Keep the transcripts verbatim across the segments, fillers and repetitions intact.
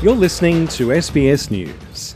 You're listening to S B S News.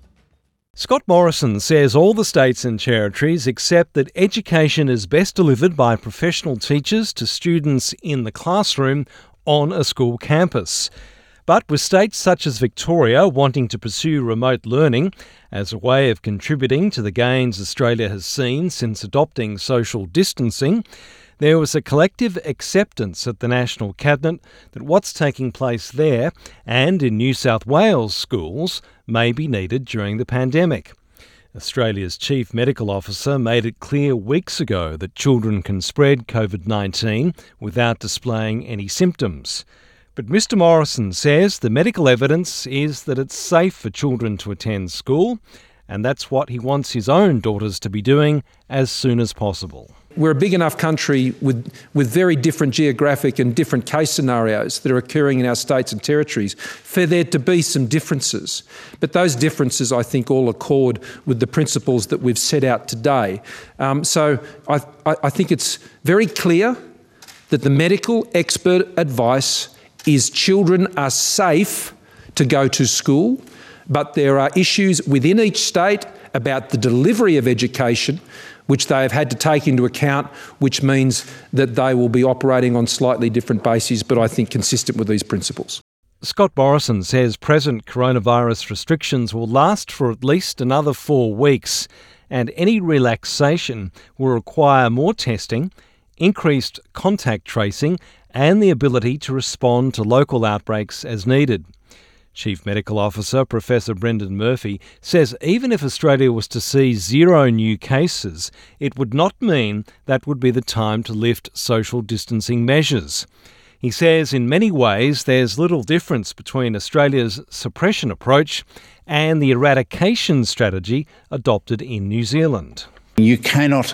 Scott Morrison says all the states and territories accept that education is best delivered by professional teachers to students in the classroom on a school campus. But with states such as Victoria wanting to pursue remote learning as a way of contributing to the gains Australia has seen since adopting social distancing, there was a collective acceptance at the National Cabinet that what's taking place there and in New South Wales schools may be needed during the pandemic. Australia's Chief Medical Officer made it clear weeks ago that children can spread covid nineteen without displaying any symptoms. But Mister Morrison says the medical evidence is that it's safe for children to attend school, and that's what he wants his own daughters to be doing as soon as possible. We're a big enough country with, with very different geographic and different case scenarios that are occurring in our states and territories for there to be some differences. But those differences, I think, all accord with the principles that we've set out today. Um, so I, I, I think it's very clear that the medical expert advice is children are safe to go to school, but there are issues within each state about the delivery of education which they have had to take into account, which means that they will be operating on slightly different bases, but I think consistent with these principles. Scott Morrison says present coronavirus restrictions will last for at least another four weeks, and any relaxation will require more testing, increased contact tracing, and the ability to respond to local outbreaks as needed. Chief Medical Officer Professor Brendan Murphy says even if Australia was to see zero new cases, it would not mean that would be the time to lift social distancing measures. He says in many ways there's little difference between Australia's suppression approach and the eradication strategy adopted in New Zealand. You cannot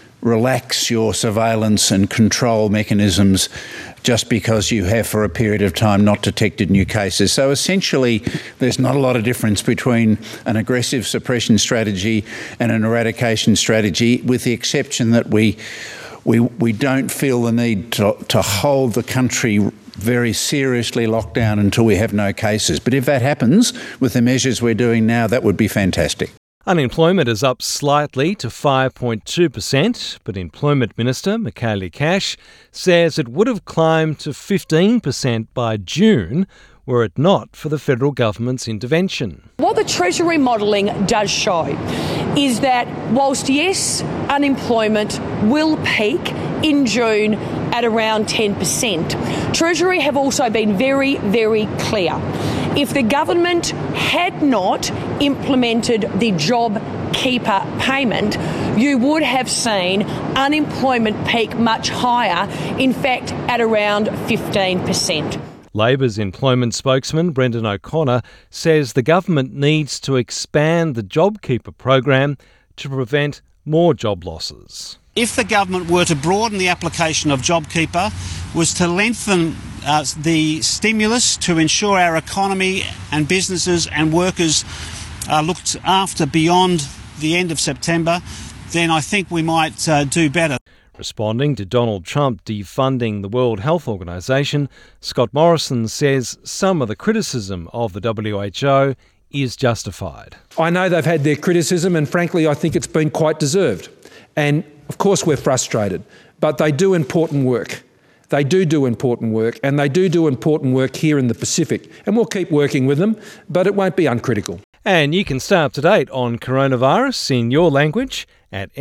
relax your surveillance and control mechanisms just because you have for a period of time not detected new cases. So essentially there's not a lot of difference between an aggressive suppression strategy and an eradication strategy, with the exception that we we we don't feel the need to, to hold the country very seriously locked down until we have no cases. But if that happens with the measures we're doing now, that would be fantastic. Unemployment is up slightly to five point two percent, but Employment Minister Michaelia Cash says it would have climbed to fifteen percent by June were it not for the federal government's intervention. What the Treasury modelling does show is that whilst, yes, unemployment will peak in June at around ten percent, Treasury have also been very, very clear. If the government had not implemented the JobKeeper payment, you would have seen unemployment peak much higher, in fact at around fifteen percent. Labor's employment spokesman Brendan O'Connor says the government needs to expand the JobKeeper program to prevent more job losses. If the government were to broaden the application of JobKeeper, was to lengthen uh, the stimulus to ensure our economy and businesses and workers are looked after beyond the end of September, then I think we might uh, do better. Responding to Donald Trump defunding the World Health Organization, Scott Morrison says some of the criticism of the W H O is justified. I know they've had their criticism, and frankly I think it's been quite deserved. And of course we're frustrated, but they do important work. They do do important work, and they do do important work here in the Pacific. And we'll keep working with them, but it won't be uncritical. And you can stay up to date on coronavirus in your language at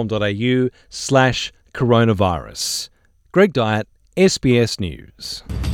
sbs.com.au slash coronavirus. Greg Dyett, S B S News.